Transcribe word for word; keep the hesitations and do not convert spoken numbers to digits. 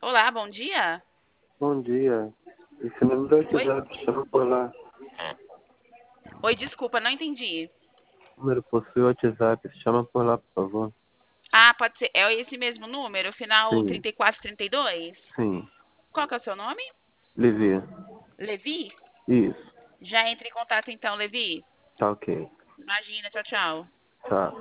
Olá, bom dia. Bom dia. Esse número do Oi? WhatsApp, chama por lá. Oi, desculpa, não entendi. O número possui o WhatsApp, chama por lá, por favor. Ah, pode ser. É esse mesmo número, final Sim, trinta e quatro trinta e dois? sim. Qual que é o seu nome? Levi. Levi? Isso. Já entre em contato então, Levi. Tá ok. Imagina, tchau, tchau. Tá.